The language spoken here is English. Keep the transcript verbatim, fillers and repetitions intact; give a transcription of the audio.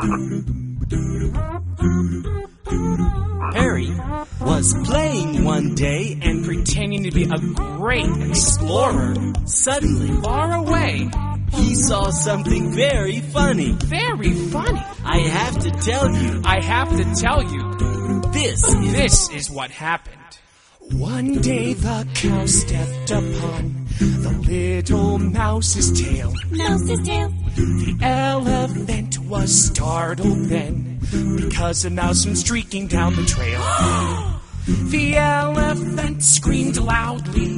Harry was playing one day and pretending to be a great explorer. Suddenly, Far away. he saw something very funny. Very funny. I have to tell you, I have to tell you, this is... this is what happened. One day the cow stepped upon the little mouse's tail. Mouse's tail. The elephant was startled then, because a mouse went streaking down the trail. The elephant screamed loudly.